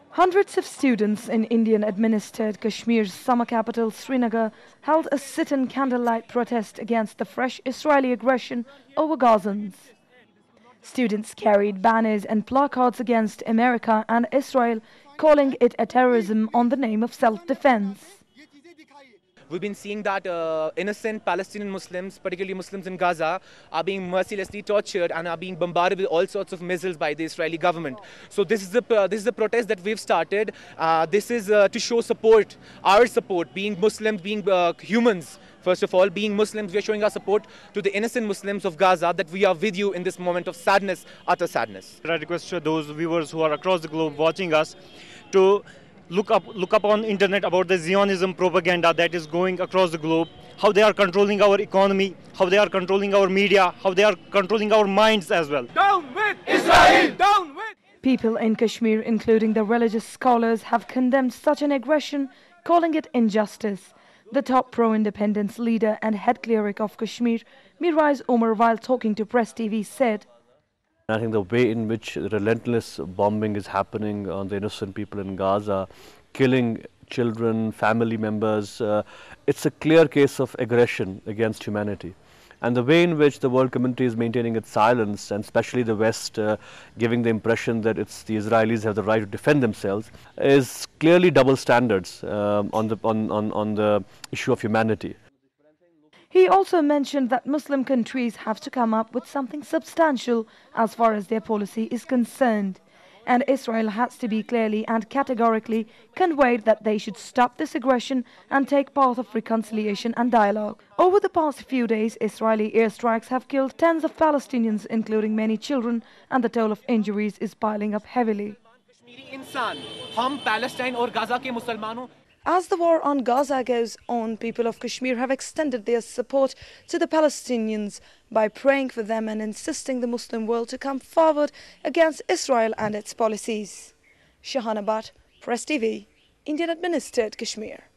Hundreds of students in Indian-administered Kashmir's summer capital Srinagar held a sit-in candlelight protest against the fresh Israeli aggression over Gazans. Students carried banners and placards against America and Israel, calling it a terrorism on the name of self-defense. We've been seeing that innocent Palestinian Muslims, particularly Muslims in Gaza, are being mercilessly tortured and are being bombarded with all sorts of missiles by the Israeli government. So this is the protest that we've started. This is to show support, our support, being Muslims, being humans. First of all, being Muslims, we are showing our support to the innocent Muslims of Gaza, that we are with you in this moment of sadness, utter sadness. I request those viewers who are across the globe watching us to look up on internet about the Zionism propaganda that is going across the globe, how they are controlling our economy, how they are controlling our media, how they are controlling our minds as well. Down with Israel! Down with! People in Kashmir, including the religious scholars, have condemned such an aggression, calling it injustice. The top pro-independence leader and head cleric of Kashmir, Mirwais Umar, while talking to Press TV, said, I think the way in which relentless bombing is happening on the innocent people in Gaza, killing children, family members, it's a clear case of aggression against humanity. And the way in which the world community is maintaining its silence, and especially the West giving the impression that it's the Israelis have the right to defend themselves, is clearly double standards on the issue of humanity. He also mentioned that Muslim countries have to come up with something substantial as far as their policy is concerned. And Israel has to be clearly and categorically conveyed that they should stop this aggression and take path of reconciliation and dialogue. Over the past few days, Israeli airstrikes have killed tens of Palestinians, including many children, and the toll of injuries is piling up heavily. As the war on Gaza goes on, people of Kashmir have extended their support to the Palestinians by praying for them and insisting the Muslim world to come forward against Israel and its policies. Shahana Bhatt, Press TV, Indian-administered Kashmir.